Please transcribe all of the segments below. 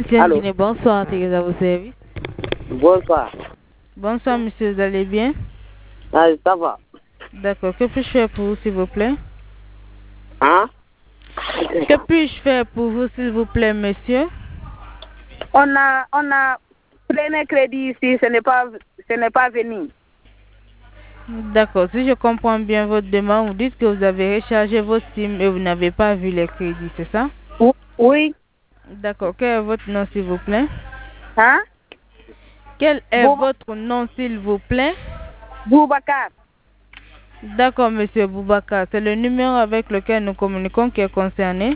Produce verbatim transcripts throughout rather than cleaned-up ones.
Ancien Allô? Guinée, bonsoir, Thérèse à vos services. Bonsoir. Bonsoir, monsieur, vous allez bien? Ah, ça va. D'accord, que puis-je faire pour vous, s'il vous plaît? Hein? Que puis-je faire pour vous, s'il vous plaît, monsieur? On a, on a pris un crédit ici, ce n'est pas, ce n'est pas venu. D'accord, si je comprends bien votre demande, vous dites que vous avez rechargé votre SIM et vous n'avez pas vu les crédits, c'est ça? Oui. D'accord, quel est votre nom, s'il vous plaît? Hein? Quel est Bou- votre nom, s'il vous plaît? Boubacar. D'accord, monsieur Boubacar, c'est le numéro avec lequel nous communiquons qui est concerné?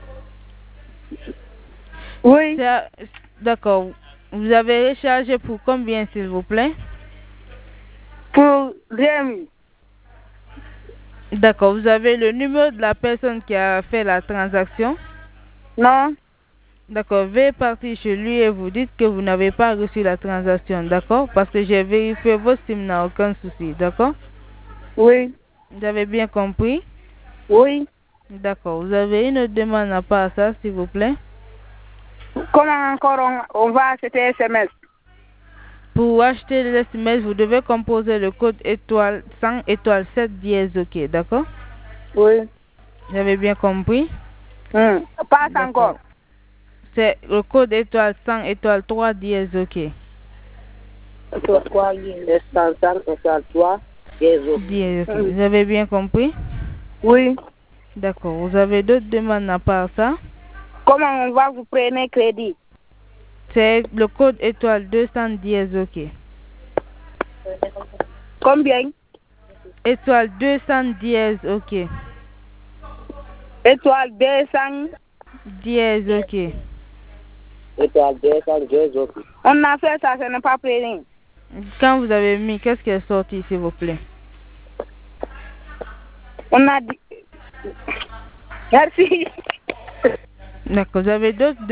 Oui. C'est- D'accord, vous avez rechargé pour combien, s'il vous plaît? Pour Rémi. D'accord, vous avez le numéro de la personne qui a fait la transaction? Non. D'accord, veuillez partir chez lui et vous dites que vous n'avez pas reçu la transaction, d'accord? Parce que j'ai vérifié vos SIM n'a aucun souci, d'accord? Oui. Vous avez bien compris? Oui. D'accord, vous avez une demande à part ça, s'il vous plaît? Comment encore on, on va acheter S M S? Pour acheter les S M S, vous devez composer le code étoile cent étoile sept dièse, ok, d'accord? Oui. Vous avez bien compris? Hmm. Pas D'accord. encore. C'est le code étoile cent étoile trois dièse, ok. Étoile trois, étoile cinq, étoile trois, dièse, ok. Dièse, ok. Hmm. Vous avez bien compris? Oui. D'accord. Vous avez d'autres demandes à part ça? Comment on va vous prendre crédit? C'est le code étoile deux cents dièse, ok. Combien? Étoile deux cents dièse, ok. Étoile deux cents. Dièse, ok. Étoile deux cents, dièse, ok. On a fait ça, ce n'est pas pris. Quand vous avez mis, qu'est-ce qui est sorti, s'il vous plaît? On a dit. Merci. D'accord. Vous avez d'autres